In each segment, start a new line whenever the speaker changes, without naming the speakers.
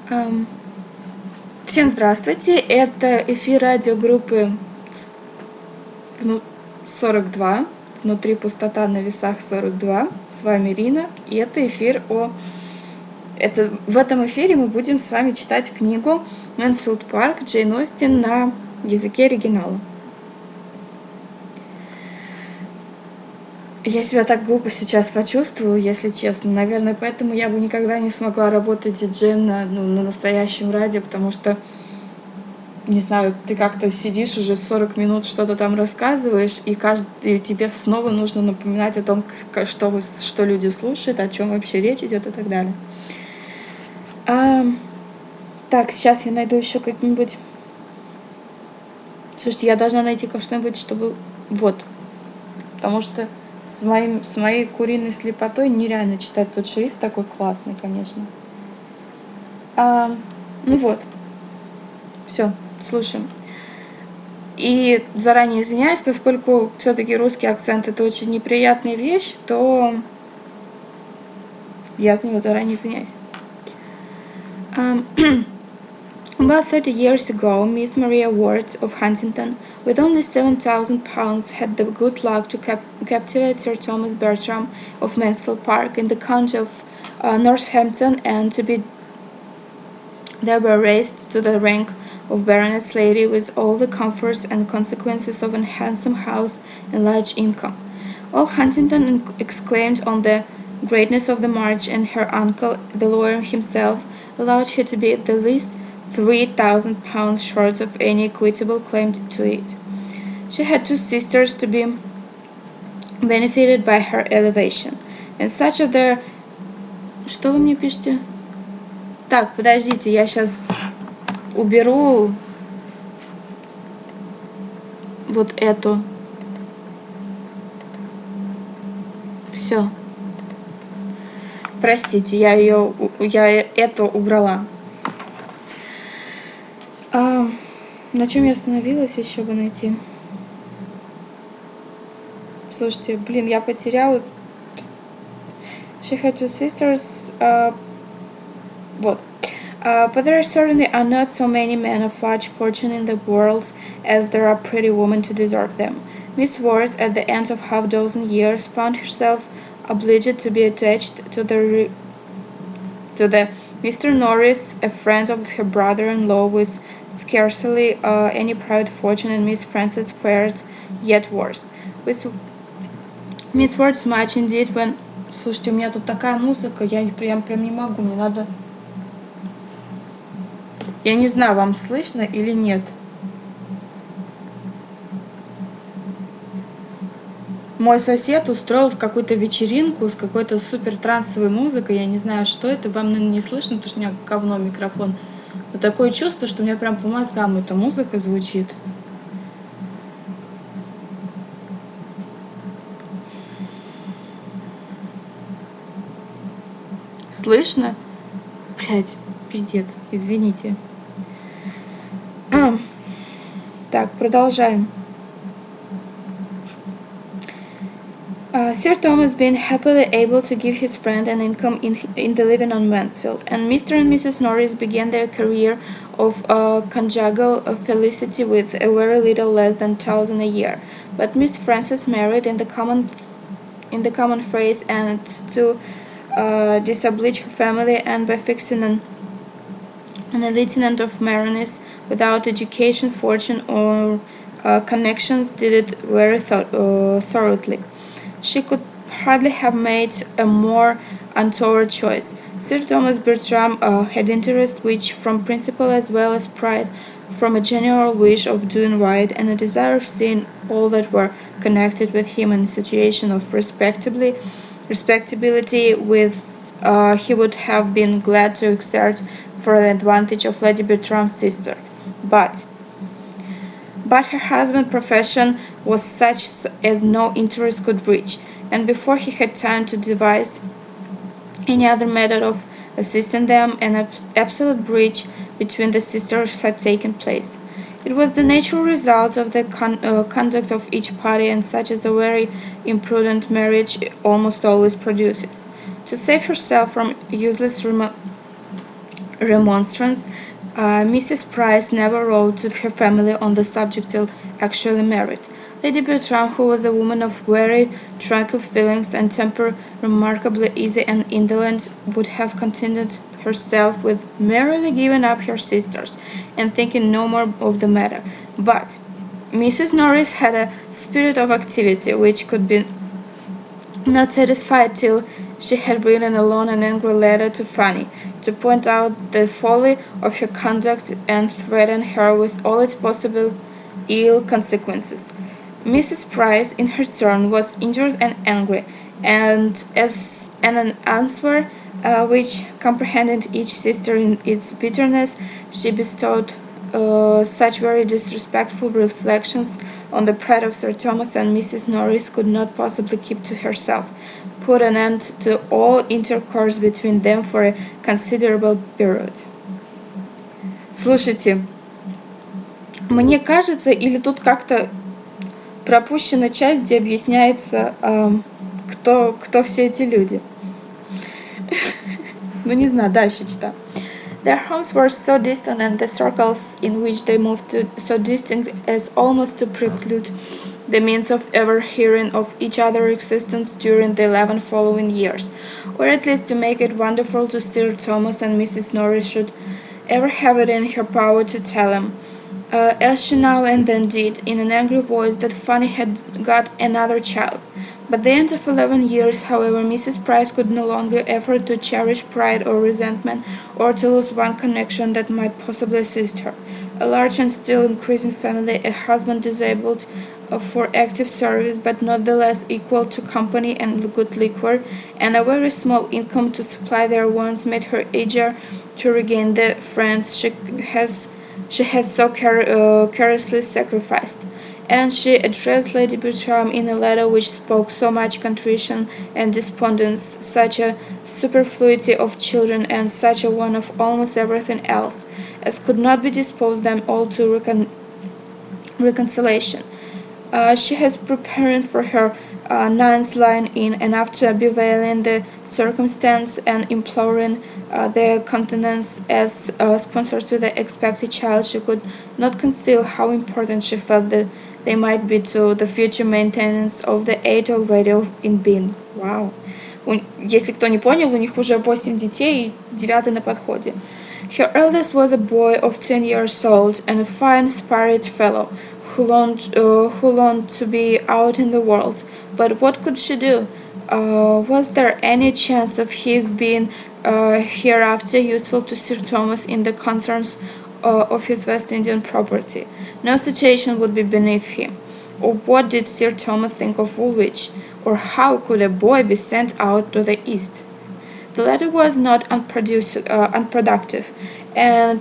Ам, Всем здравствуйте, это эфир радиогруппы 42, внутри пустота на весах 42, с вами Ирина, и это эфир в этом эфире мы будем с вами читать книгу «Мэнсфилд Парк» Джейн Остин на языке оригинала. Я себя так глупо сейчас почувствовала, если честно. Наверное, поэтому я бы никогда не смогла работать диджеем на настоящем радио, потому что, не знаю, ты как-то сидишь уже 40 минут, что-то там рассказываешь, и тебе снова нужно напоминать о том, что люди слушают, о чем вообще речь идет и так далее. Так, сейчас я найду еще как-нибудь... Слушайте, я должна найти что-нибудь, чтобы... Вот. Потому что с моей куриной слепотой нереально читать тот шрифт, такой классный, конечно. Ну вот. Все, слушаем. И заранее извиняюсь, поскольку все-таки русский акцент — это очень неприятная вещь, то я за него заранее извиняюсь. About 30 years ago, Miss Maria Ward of Huntington, with only £7,000, had the good luck to captivate Sir Thomas Bertram of Mansfield Park in the county of Northampton, and to be thereby raised to the rank of Baroness Lady with all the comforts and consequences of a handsome house and large income. All Huntington exclaimed on the greatness of the marriage, and her uncle, the lawyer himself, allowed her to be at the least £3,000 short of any equitable claim to it. She had two sisters to be benefited by her elevation, and such of their... Что вы мне пишете? Так, подождите, я сейчас уберу вот эту. Все. Простите, я это убрала. На чем я остановилась, еще бы найти. Слушайте, блин, я потеряла. She had two sisters. Вот. But there certainly are not so many men of large fortune in the world as there are pretty women to deserve them. Miss Ward, at the end of half dozen years, found herself obliged to be attached to the Mr. Norris, a friend of her brother-in-law with scarcely any private fortune, and Miss Frances fared yet worse. With Miss Ward's much indeed when... Слушайте, у меня тут такая музыка, я прям не могу, мне надо... Я не знаю, вам слышно или нет. Мой сосед устроил какую-то вечеринку с какой-то супер трансовой музыкой. Я не знаю, что это. Вам, наверное, не слышно, потому что у меня говно микрофон. Но такое чувство, что у меня прям по мозгам эта музыка звучит. Слышно? Блять, пиздец. Извините. Так, продолжаем. Sir Thomas being happily able to give his friend an income in the living on Mansfield, and Mr. and Mrs. Norris began their career of conjugal felicity with a very little less than £1,000 a year. But Miss Frances married in the common phrase, and to disoblige her family, and by fixing an lieutenant of Maroness without education, fortune, or connections, did it very thoroughly. She could hardly have made a more untoward choice. Sir Thomas Bertram had interest which, from principle as well as pride, from a general wish of doing right, and a desire of seeing all that were connected with him in a situation of respectability, he would have been glad to exert for the advantage of Lady Bertram's sister. But her husband's profession was such as no interest could reach, and before he had time to devise any other method of assisting them, an absolute breach between the sisters had taken place. It was the natural result of the conduct of each party, and such as a very imprudent marriage almost always produces. To save herself from useless remonstrance, Mrs. Price never wrote to her family on the subject till actually married. Lady Bertram, who was a woman of very tranquil feelings and temper, remarkably easy and indolent, would have contented herself with merely giving up her sisters and thinking no more of the matter. But Mrs. Norris had a spirit of activity which could be not satisfied till she had written a long and angry letter to Fanny, to point out the folly of her conduct and threaten her with all its possible ill consequences. Mrs. Price, in her turn, was injured and angry, and as an answer which comprehended each sister in its bitterness, she bestowed such very disrespectful reflections on the pride of Sir Thomas and Mrs. Norris could not possibly keep to herself, put an end to all intercourse between them for a considerable period. Слушайте, мне кажется, или тут как-то пропущена часть, где объясняется, кто все эти люди. Ну, не знаю, дальше читаю. Their homes were so distant and the circles in which they moved to so distinct as almost to preclude the means of ever hearing of each other's existence during the 11 following years, or at least to make it wonderful to Sir Thomas and Mrs. Norris should ever have it in her power to tell him, as she now and then did, in an angry voice, that Fanny had got another child. By the end of 11 years, however, Mrs. Price could no longer afford to cherish pride or resentment, or to lose one connection that might possibly assist her. A large and still increasing family, a husband disabled for active service, but not the less equal to company and good liquor, and a very small income to supply their wants made her eager to regain the friends she had so carelessly sacrificed. And she addressed Lady Bertram in a letter which spoke so much contrition and despondence, such a superfluity of children, and such a one of almost everything else, as could not be disposed them all to reconciliation. She has preparing for her ninth line in, and after bewailing the circumstance and imploring their countenance as sponsor to the expected child, she could not conceal how important she felt that they might be to the future maintenance of the 8 already in being. Wow. Если кто не понял, у них уже 8 детей, и 9 на подходе. Her eldest was a boy of 10 years old and a fine-spirited fellow who longed to be out in the world. But what could she do? Was there any chance of his being hereafter useful to Sir Thomas in the concerns of his West Indian property? No situation would be beneath him. Or what did Sir Thomas think of Woolwich? Or how could a boy be sent out to the East? The letter was not unproductive, and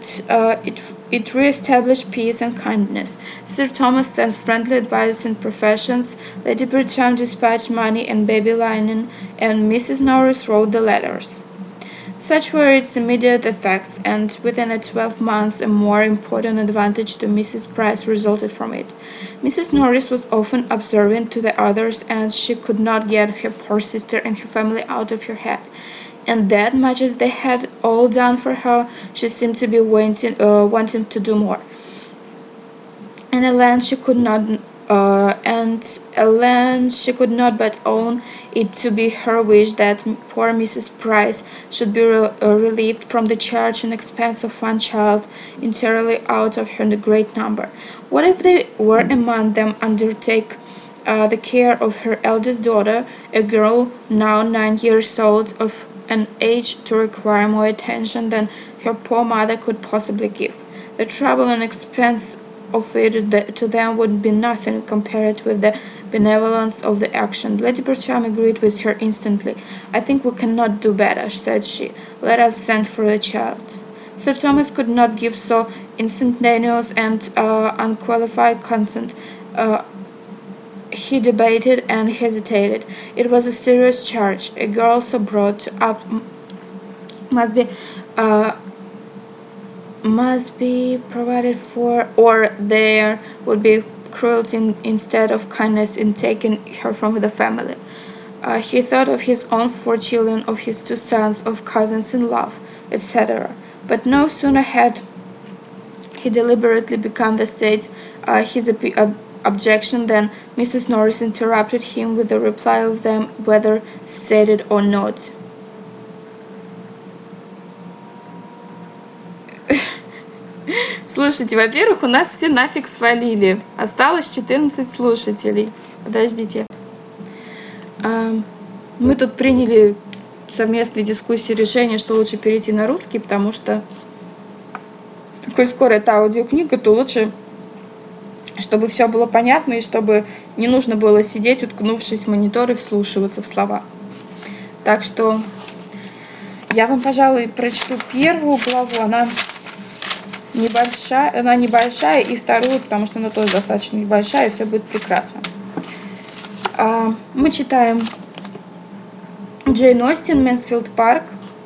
it re-established peace and kindness. Sir Thomas sent friendly advice in professions, Lady Bertram dispatched money and baby linen, and Mrs. Norris wrote the letters. Such were its immediate effects, and within a 12 months a more important advantage to Mrs. Price resulted from it. Mrs. Norris was often observant to the others, and she could not get her poor sister and her family out of her head. And that, much as they had all done for her, she seemed to be wanting to do more. And a land she could not but own it to be her wish that poor Mrs. Price should be relieved from the charge and expense of one child entirely out of her great number. What if they were among them undertake the care of her eldest daughter, a girl now 9 years old, of an age to require more attention than her poor mother could possibly give? The trouble and expense of it to them would be nothing compared with the benevolence of the action. Lady Bertram agreed with her instantly. I think we cannot do better, said she. Let us send for the child. Sir Thomas could not give so instantaneous and unqualified consent. He debated and hesitated. It was a serious charge. A girl so brought up must be provided for, or there would be cruelty instead of kindness in taking her from the family. He thought of his own 4 children, of his 2 sons, of cousins in law, etc. But no sooner had he deliberately begun to state his objection than Mrs. Norris interrupted him with a reply of them, whether stated or not. Слушайте, во-первых, у нас все нафиг свалили. Осталось 14 слушателей. Подождите. Мы тут приняли совместной дискуссии решение, что лучше перейти на русский, потому что коль скоро это аудиокнига, то лучше, чтобы все было понятно и чтобы не нужно было сидеть, уткнувшись в монитор и вслушиваться в слова. Так что я вам, пожалуй, прочту первую главу. Она небольшая, и вторую, потому что она тоже достаточно небольшая, и все будет прекрасно. Мы читаем Джейн Остин, Мэнсфилд Парк.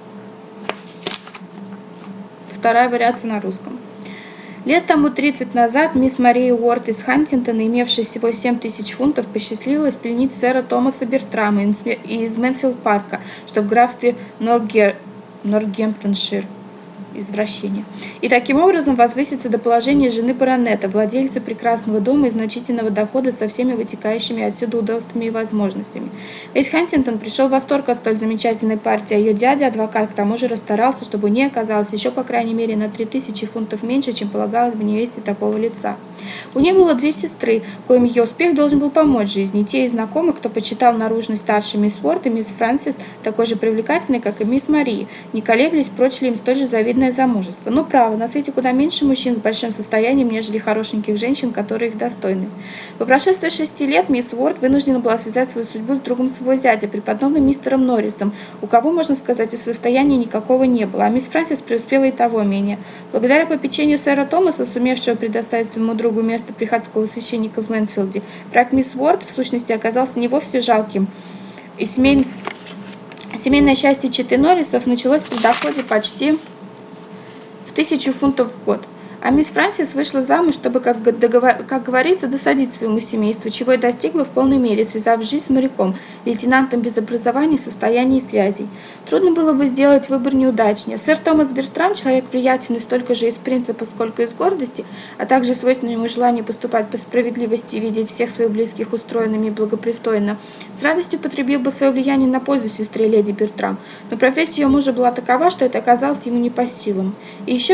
Вторая вариация на русском. Лет тому 30 назад мисс Мария Уорд из Хантингтона, имевшая всего 7000 фунтов, посчастливилась пленить сэра Томаса Бертрама из Мэнсфилд Парка, что в графстве Нортгемптоншир. Извращение. И таким образом возвыситься до положения жены баронета, владельца прекрасного дома и значительного дохода со всеми вытекающими отсюда удобствами и возможностями. Весь Хантингтон пришел в восторг от столь замечательной партии, а ее дядя, адвокат, к тому же расстарался, чтобы у нее оказалось еще по крайней мере на 3000 фунтов меньше, чем полагалось бы невесте такого лица. У нее было 2 сестры, коим ее успех должен был помочь жизни, и те из знакомых, кто почитал наружность старшей мисс Уорд и мисс Фрэнсис, такой же привлекательной, как и мисс Марии, не колеблясь, прочили им столь же завидное замужество. Но право, на свете куда меньше мужчин с большим состоянием, нежели хорошеньких женщин, которые их достойны. По прошествии 6 лет мисс Уорд вынуждена была связать свою судьбу с другом своего зятя, преподобным мистером Норрисом, у кого, можно сказать, и состояния никакого не было, а мисс Фрэнсис преуспела и того менее. Благодаря попечению сэра Томаса, сумевшего предоставить своему другу место приходского священника в Мэнсфилде, брак мисс Уорд в сущности оказался не вовсе жалким, и семейное счастье четы Норрисов началось при доходе почти в 1000 фунтов в год. А мисс Фрэнсис вышла замуж, чтобы, как говорится, досадить своему семейству, чего и достигла в полной мере, связав жизнь с моряком, лейтенантом без образования, состояния и связей. Трудно было бы сделать выбор неудачнее. Сэр Томас Бертрам, человек приятельный столько же из принципа, сколько из гордости, а также свойственному ему желанию поступать по справедливости и видеть всех своих близких устроенными и благопристойно, с радостью потребил бы свое влияние на пользу сестре леди Бертрам. Но профессия ее мужа была такова, что это оказалось ему не по силам. И еще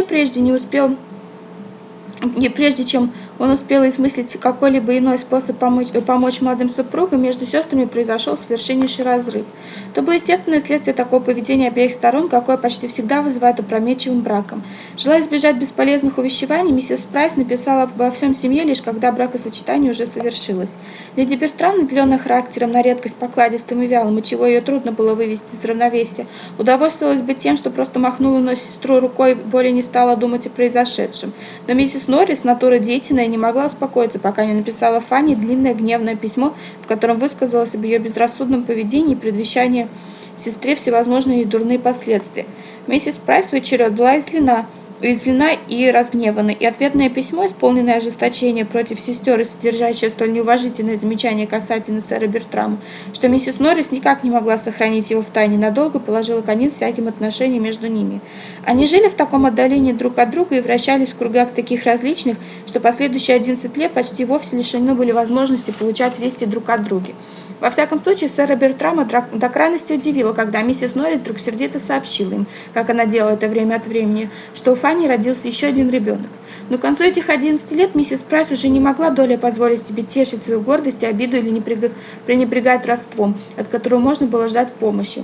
прежде чем он успел измыслить какой-либо иной способ помочь молодым супругам, между сестрами произошел совершеннейший разрыв. Это было естественное следствие такого поведения обеих сторон, какое почти всегда вызывает опрометчивым браком. Желая избежать бесполезных увещеваний, миссис Прайс написала обо всем семье, лишь когда бракосочетание уже совершилось. Леди Бертрам, наделенная характером на редкость покладистым и вялым, отчего ее трудно было вывести из равновесия, удовольствовалась бы тем, что просто махнула на сестру рукой и более не стала думать о произошедшем. Но миссис Норрис, натура деятельная, не могла успокоиться, пока не написала Фанни длинное гневное письмо, в котором высказалась об ее безрассудном поведении и предвещании сестре всевозможные дурные последствия. Миссис Прайс в свой черед была уязвлена и разгневана, и ответное письмо, исполненное ожесточения против сестер и содержащее столь неуважительное замечание касательно сэра Бертрама, что миссис Норрис никак не могла сохранить его в тайне надолго, положила конец всяким отношениям между ними. Они жили в таком отдалении друг от друга и вращались в кругах таких различных, что последующие 11 лет почти вовсе лишены были возможности получать вести друг от друга. Во всяком случае, сэра Бертрама до крайности удивило, когда миссис Норрис вдруг сердито сообщила им, как она делала это время от времени, что у Фанни родился еще один ребенок. Но к концу этих 11 лет миссис Прайс уже не могла долей позволить себе тешить свою гордость и обиду или пренебрегать родством, от которого можно было ждать помощи.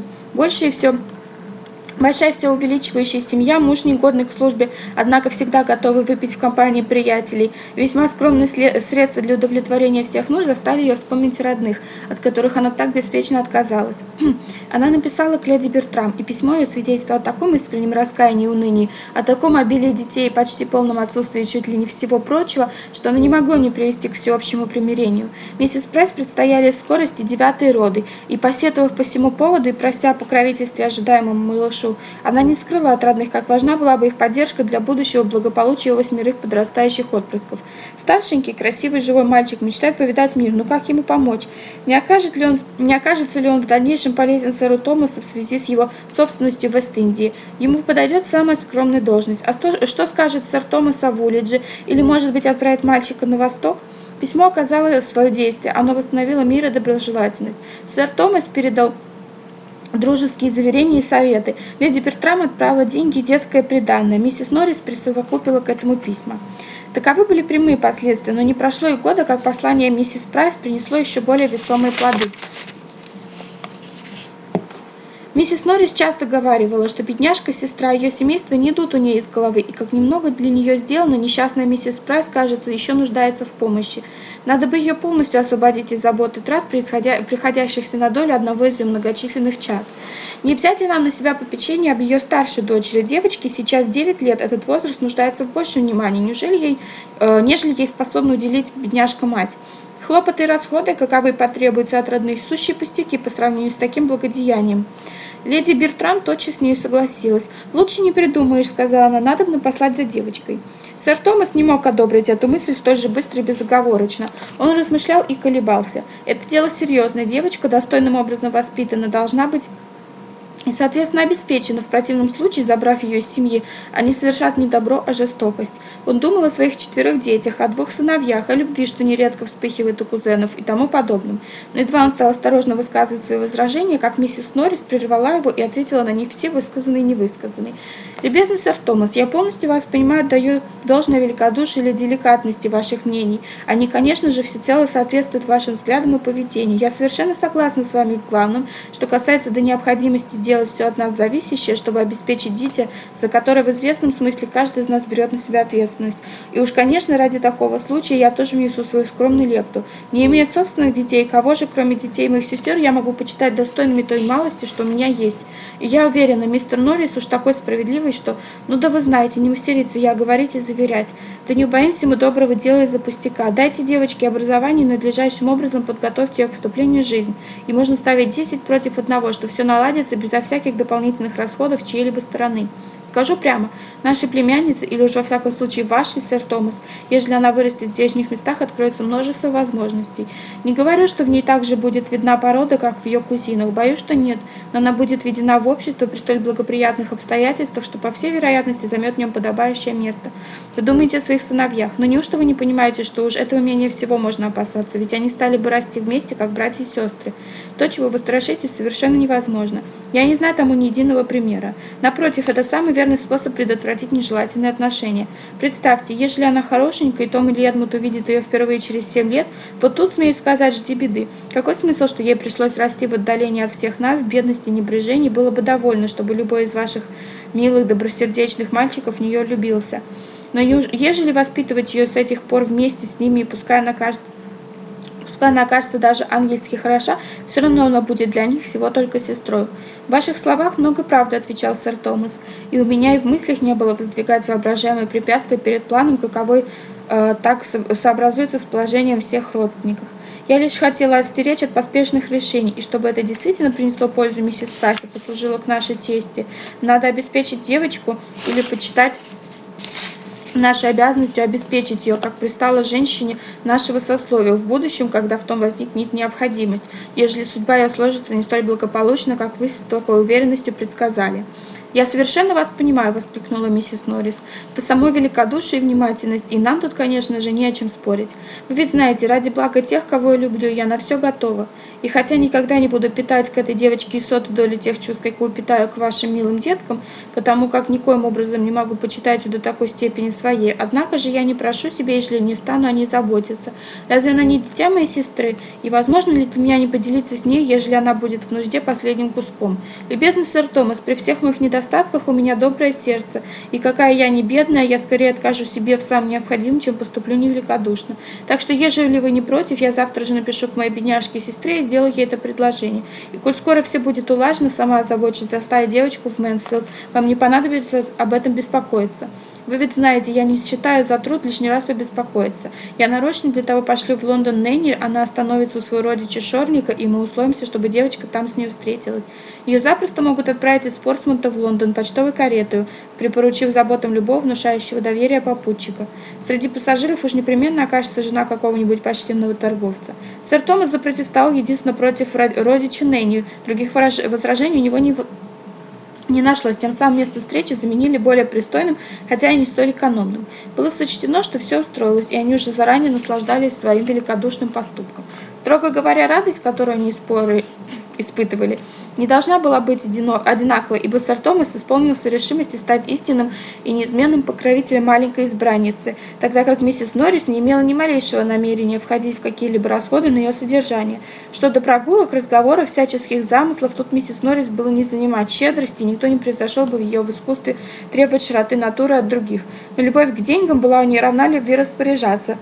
Большая всеувеличивающая семья, муж негодный к службе, однако всегда готовый выпить в компании приятелей, весьма скромные средства для удовлетворения всех нужд заставили ее вспомнить родных, от которых она так беспечно отказалась. Она написала к леди Бертрам, и письмо ее свидетельствовало о таком искреннем раскаянии и унынии, о таком обилии детей и почти полном отсутствии чуть ли не всего прочего, что оно не могло не привести к всеобщему примирению. Миссис Прайс предстояли в скорости 9-е роды, и, посетовав по всему поводу и прося о покровительстве ожидаемому малышу, прошу». Она не скрыла от родных, как важна была бы их поддержка для будущего благополучия 8 подрастающих отпрысков. Старшенький, красивый, живой мальчик мечтает повидать мир, но как ему помочь? Не окажется ли он в дальнейшем полезен сэру Томасу в связи с его собственностью в Вест-Индии? Ему подойдет самая скромная должность. А что скажет сэр Томас о Вуллидже? Или, может быть, отправит мальчика на восток? Письмо оказало свое действие. Оно восстановило мир и доброжелательность. Сэр Томас передал дружеские заверения и советы. Леди Бертрам отправила деньги и детское приданое. Миссис Норрис присовокупила к этому письма. Таковы были прямые последствия, но не прошло и года, как послание миссис Прайс принесло еще более весомые плоды. Миссис Норрис часто говаривала, что бедняжка-сестра и ее семейство не идут у нее из головы, и как немного для нее сделано, несчастная миссис Прайс, кажется, еще нуждается в помощи. Надо бы ее полностью освободить из забот и трат, приходящихся на долю одного из ее многочисленных чад. Не взять ли нам на себя попечение об ее старшей дочери? Девочке сейчас 9 лет, этот возраст нуждается в большем внимании, нежели ей способна уделить бедняжка-мать. Хлопоты и расходы, каковы потребуются от родных, сущие пустяки по сравнению с таким благодеянием. Леди Бертрам тотчас с ней согласилась. «Лучше не придумаешь», — сказала она, — «надобно послать за девочкой». Сэр Томас не мог одобрить эту мысль столь же быстро и безоговорочно. Он размышлял и колебался. Это дело серьезное, девочка, достойным образом воспитана, должна быть и, соответственно, обеспечена. В противном случае, забрав ее из семьи, они совершат не добро, а жестокость. Он думал о своих 4 детях, о 2 сыновьях, о любви, что нередко вспыхивает у кузенов и тому подобном. Но едва он стал осторожно высказывать свои возражения, как миссис Норрис прервала его и ответила на них все высказанные и невысказанные. «Любезный сэр Томас, я полностью вас понимаю, даю должное великодушие или деликатности ваших мнений. Они, конечно же, всецело соответствуют вашим взглядам и поведению. Я совершенно согласна с вами в главном, что касается до необходимости сделать все от нас зависящее, чтобы обеспечить дитя, за которое в известном смысле каждый из нас берет на себя ответственность. И уж, конечно, ради такого случая я тоже внесу свою скромную лепту. Не имея собственных детей, кого же, кроме детей моих сестер, я могу почитать достойными той малости, что у меня есть? И я уверена, мистер Норрис уж такой справедливый, что, ну да вы знаете, не устериться я говорить и заверять. Да не убоимся мы доброго дела из-за пустяка. Дайте девочке образование и надлежащим образом подготовьте ее к вступлению в жизнь. И можно ставить 10 против 1, что все наладится безо всяких дополнительных расходов чьей-либо стороны. Скажу прямо, нашей племяннице, или уж во всяком случае вашей, сэр Томас, ежели она вырастет в здешних местах, откроется множество возможностей. Не говорю, что в ней также будет видна порода, как в ее кузинах, боюсь, что нет, но она будет введена в общество при столь благоприятных обстоятельствах, что по всей вероятности займет в нем подобающее место. Вы думаете о своих сыновьях, но неужто вы не понимаете, что уж этого менее всего можно опасаться, ведь они стали бы расти вместе, как братья и сестры. То, чего вы страшитесь, совершенно невозможно. Я не знаю тому ни единого примера. Напротив, это самый верный способ предотвратить нежелательные отношения. Представьте, если она хорошенькая, и Том или Эдмунд увидит ее впервые через 7 лет, вот тут, смею сказать, жди беды. Какой смысл, что ей пришлось расти в отдалении от всех нас, в бедности и небрежении, было бы довольно, чтобы любой из ваших милых, добросердечных мальчиков в нее влюбился. Но ежели воспитывать ее с этих пор вместе с ними, и пускай она окажется даже ангельски хороша, все равно она будет для них всего только сестрой. В ваших словах много правды, отвечал сэр Томас, и у меня и в мыслях не было воздвигать воображаемые препятствия перед планом, каковой так сообразуется с положением всех родственников. Я лишь хотела отстеречь от поспешных решений, и чтобы это действительно принесло пользу миссис Прайс и послужило к нашей чести, надо обеспечить девочку или почитать нашей обязанностью обеспечить ее, как пристало женщине нашего сословия, в будущем, когда в том возникнет необходимость, ежели судьба ее сложится не столь благополучно, как вы с такой уверенностью предсказали. «Я совершенно вас понимаю», — воскликнула миссис Норрис. «Вы самой великодушие и внимательность, и нам тут, конечно же, не о чем спорить. Вы ведь знаете, ради блага тех, кого я люблю, я на все готова. И хотя никогда не буду питать к этой девочке и сотой доли тех чувств, какую питаю к вашим милым деткам, потому как никоим образом не могу почитать ее до такой степени своей, однако же я не прошу себя, если не стану о ней заботиться. Разве она не дитя моей сестры? И возможно ли для меня не поделиться с ней, ежели она будет в нужде последним куском? Любезный сэр Томас, при всех моих недостатках у меня доброе сердце, и какая я не бедная, я скорее откажу себе в самом необходимом, чем поступлю невеликодушно. Так что, ежели вы не против, я завтра же напишу к моей бедняжке и сестре и сделаю ей это предложение. И коль скоро все будет улажено, сама озабочусь доставить девочку в Мэнсфилд, вам не понадобится об этом беспокоиться. Вы ведь знаете, я не считаю за труд лишний раз побеспокоиться. Я нарочно для того пошлю в Лондон Нэнни, она остановится у своего родича Шорника, и мы условимся, чтобы девочка там с ней встретилась. Ее запросто могут отправить из Портсмута в Лондон почтовой каретой, припоручив заботам любого внушающего доверия попутчика. Среди пассажиров уж непременно окажется жена какого-нибудь почтенного торговца. Сэр Томас запротестовал единственно против родича Нэнни, других возражений у него не нашлось, тем самым место встречи заменили более пристойным, хотя и не столь экономным. Было сочтено, что все устроилось, и они уже заранее наслаждались своим великодушным поступком. Строго говоря, радость, которую они испытывали, не должна была быть одинаковой, ибо сэр Томас исполнился решимости стать истинным и неизменным покровителем маленькой избранницы, тогда как миссис Норрис не имела ни малейшего намерения входить в какие-либо расходы на ее содержание. Что до прогулок, разговоров, всяческих замыслов, тут миссис Норрис было не занимать щедрости, никто не превзошел бы ее в искусстве требовать широты натуры от других. Но любовь к деньгам была у нее равна любви распоряжаться.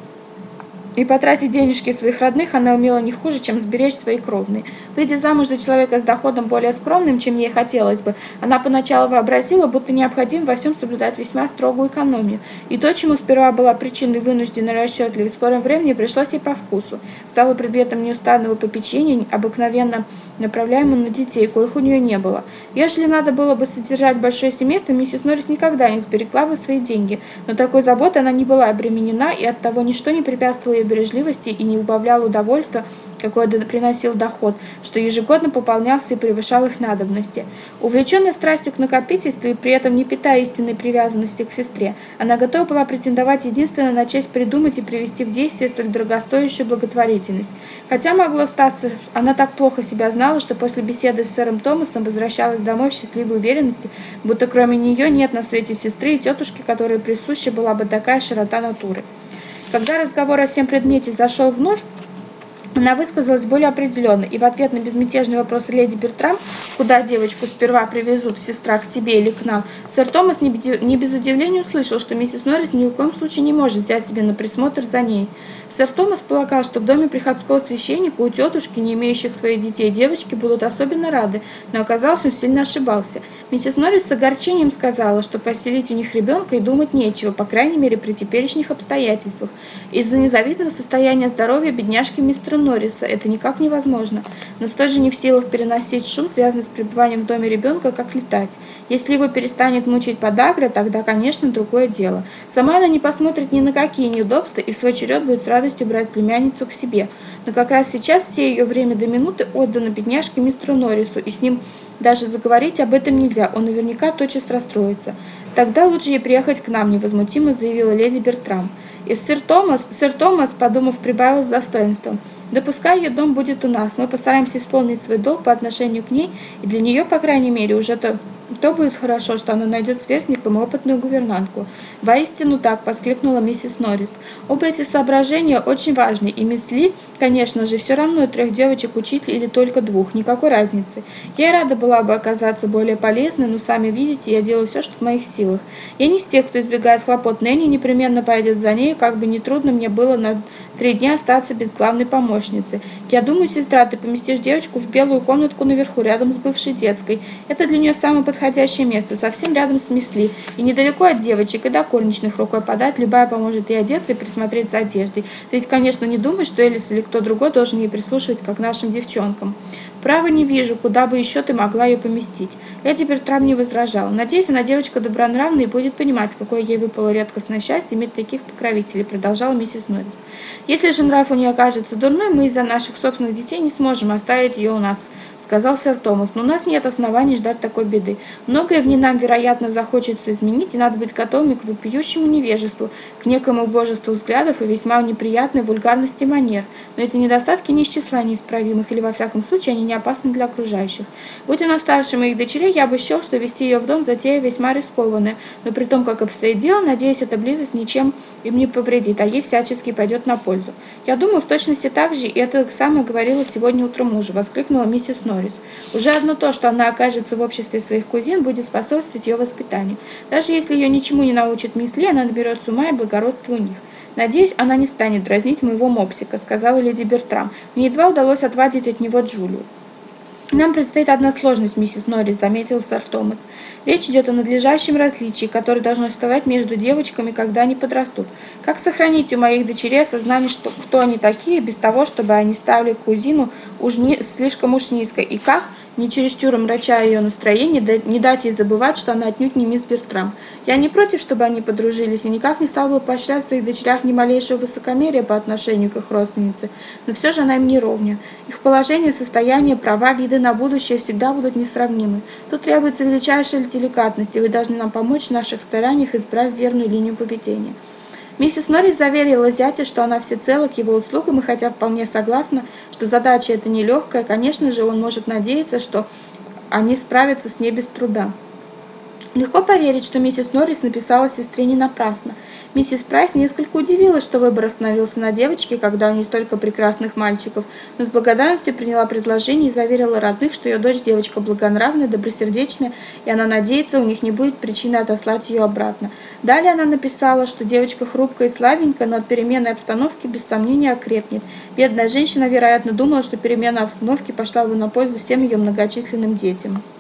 И потратить денежки своих родных она умела не хуже, чем сберечь свои кровные. Выйдя замуж за человека с доходом более скромным, чем ей хотелось бы, она поначалу вообразила, будто необходимо во всем соблюдать весьма строгую экономию. И то, чему сперва была причиной вынужденной расчетливой, в скором времени пришлось ей по вкусу. Стало предметом неустанного попечения, обыкновенно направляемого на детей, коих у нее не было. Если надо было бы содержать большое семейство, миссис Норрис никогда не сберегла бы свои деньги, но такой заботой она не была обременена, и оттого ничто не препятствовало ее бережливости и не убавляло удовольствия, какое приносил доход, что ежегодно пополнялся и превышал их надобности. Увлеченная страстью к накопительству и при этом не питая истинной привязанности к сестре, она готова была претендовать единственно на честь придумать и привести в действие столь дорогостоящую благотворительность. Хотя могло статься, она так плохо себя знала, что после беседы с сэром Томасом возвращалась домой в счастливой уверенности, будто кроме нее нет на свете сестры и тетушки, которой присуща была бы такая широта натуры. Когда разговор о всем предмете зашел вновь, она высказалась более определенно, и в ответ на безмятежный вопрос леди Бертрам, куда девочку сперва привезут, сестра, к тебе или к нам, сэр Томас не без удивления услышал, что миссис Норрис ни в коем случае не может взять себе на присмотр за ней. Сэр Томас полагал, что в доме приходского священника у тетушки, не имеющих своих детей, девочки будут особенно рады, но оказалось, он сильно ошибался. Миссис Норрис с огорчением сказала, что поселить у них ребенка и думать нечего, по крайней мере при теперешних обстоятельствах. Из-за незавидного состояния здоровья бедняжки мистера Норриса это никак невозможно, но столь же не в силах переносить шум, связанный с пребыванием в доме ребенка, как летать. Если его перестанет мучить подагра, тогда, конечно, другое дело. Сама она не посмотрит ни на какие неудобства и в свой черед будет с радостью брать племянницу к себе. Но как раз сейчас все ее время до минуты отдано бедняжке мистеру Норрису, и с ним даже заговорить об этом нельзя, он наверняка тотчас расстроится. Тогда лучше ей приехать к нам, невозмутимо заявила леди Бертрам. И сэр Томас, подумав, прибавил с достоинством: да пускай ее дом будет у нас, мы постараемся исполнить свой долг по отношению к ней, и для нее, по крайней мере, уже то будет хорошо, что она найдет сверстником опытную гувернантку. Воистину так, воскликнула миссис Норрис. Оба эти соображения очень важны, и мисс Ли, конечно же, все равно 3 девочек учить или только 2, никакой разницы. Я и рада была бы оказаться более полезной, но сами видите, я делаю все, что в моих силах. Я не из тех, кто избегает хлопот. Нэнни непременно пойдет за ней, как бы нетрудно мне было на 3 дня остаться без главной помощницы. Я думаю, сестра, ты поместишь девочку в белую комнатку наверху, рядом с бывшей детской. Это для нее самое подходящее место, совсем рядом с мисс Ли, и недалеко от девочек, и до горничных рукой подать, любая поможет ей одеться и присмотреть за одеждой. Ты ведь, конечно, не думаешь, что Элис или кто другой должен ей прислушивать, как нашим девчонкам. Право не вижу, куда бы еще ты могла ее поместить. Леди Бертрам не возражала. Надеюсь, она девочка добронравная и будет понимать, какое ей выпало редкостное счастье иметь таких покровителей, продолжала миссис Норрис. Если же нрав у нее окажется дурной, мы из-за наших собственных детей не сможем оставить ее у нас, сказал сэр Томас, но у нас нет оснований ждать такой беды. Многое в ней нам, вероятно, захочется изменить, и надо быть готовыми к вопиющему невежеству, к некому убожеству взглядов и весьма неприятной вульгарности манер. Но эти недостатки не из числа неисправимых, или во всяком случае они не опасны для окружающих. Будь она старше моих дочерей, я бы счел, что вести ее в дом затея весьма рискованная, но при том, как обстоит дело, надеюсь, эта близость ничем им не повредит, а ей всячески пойдет на пользу. Я думаю, в точности так же, и это самое говорила сегодня утром мужу, воскликнула миссис Норрис. Уже одно то, что она окажется в обществе своих кузин, будет способствовать ее воспитанию. Даже если ее ничему не научит мисс Ли, она наберется ума и благородства у них. «Надеюсь, она не станет дразнить моего мопсика», — сказала леди Бертрам. «Мне едва удалось отвадить от него Джулию». «Нам предстоит одна сложность, миссис Норрис», — заметил сэр Томас. «Речь идет о надлежащем различии, которое должно существовать между девочками, когда они подрастут. Как сохранить у моих дочерей осознание, что кто они такие, без того, чтобы они ставили кузину слишком уж низко, и как, не чересчур омрачая ее настроение, не дать ей забывать, что она отнюдь не мисс Бертрам. Я не против, чтобы они подружились, и никак не стал бы поощрять в своих дочерях ни малейшего высокомерия по отношению к их родственнице, но все же она им не ровня. Их положение, состояние, права, виды на будущее всегда будут несравнимы. Тут требуется величайшая деликатность, и вы должны нам помочь в наших стараниях избрать верную линию поведения». Миссис Норрис заверила зятя, что она всецело к его услугам, и хотя вполне согласна, что задача эта нелегкая, конечно же, он может надеяться, что они справятся с ней без труда. Легко поверить, что миссис Норрис написала сестре не напрасно. Миссис Прайс несколько удивилась, что выбор остановился на девочке, когда у нее столько прекрасных мальчиков, но с благодарностью приняла предложение и заверила родных, что ее дочь девочка благонравная, добросердечная, и она надеется, у них не будет причины отослать ее обратно. Далее она написала, что девочка хрупкая и слабенькая, но от перемены обстановки без сомнения окрепнет. Бедная женщина, вероятно, думала, что перемена обстановки пошла бы на пользу всем ее многочисленным детям.